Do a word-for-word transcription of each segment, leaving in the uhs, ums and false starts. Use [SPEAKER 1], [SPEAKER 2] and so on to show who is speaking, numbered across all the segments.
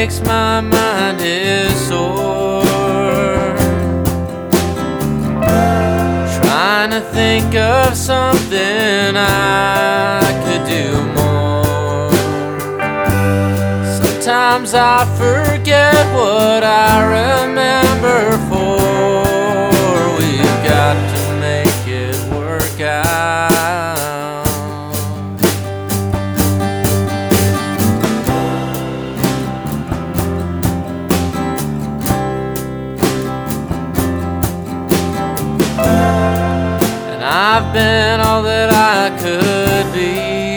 [SPEAKER 1] makes my mind is sore, trying to think of something I could do more. Sometimes I forget what I remember for. We've got to make it work out. And I've been all that I could be.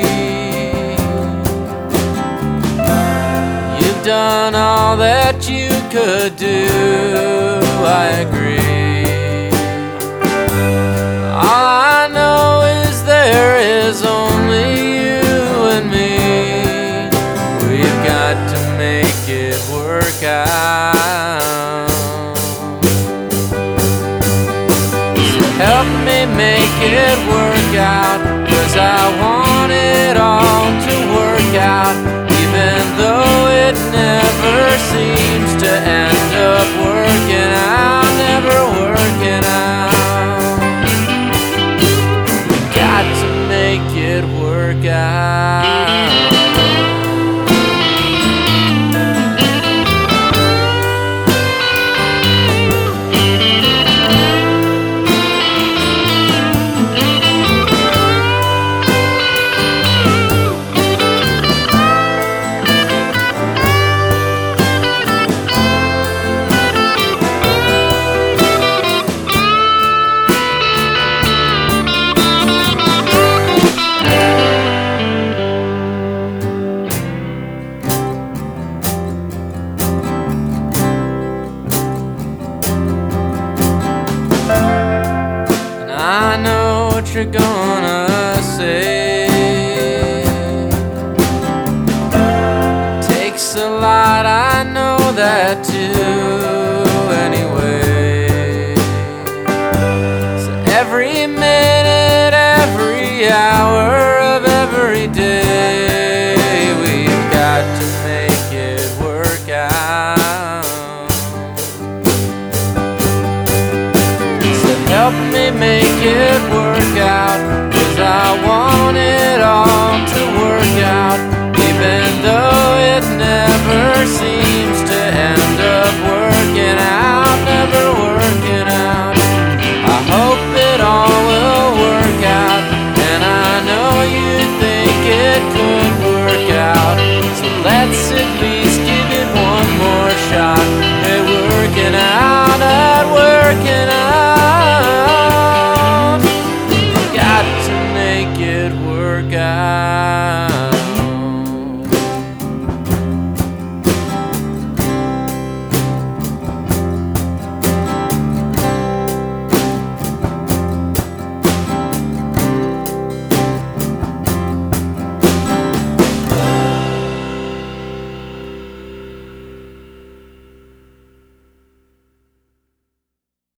[SPEAKER 1] You've done all that you could do, I agree. All I know is there is only you and me. We've got to make it work out. So help me make it work out, 'cause I want it all to work out, even though it never seems to end up working out, never working out. Got to make it work out. I know what you're gonna say. Takes a lot, I know that too, anyway. So every minute, every hour of every day, we've got to make it work out. Help me make it work out, 'cause I want it all to work out, even though it never seems to end up working out, never working out. I hope it all will work out, and I know you think it could work out. So let's at least give it one more shot at working out, at working out. Got to make it work out.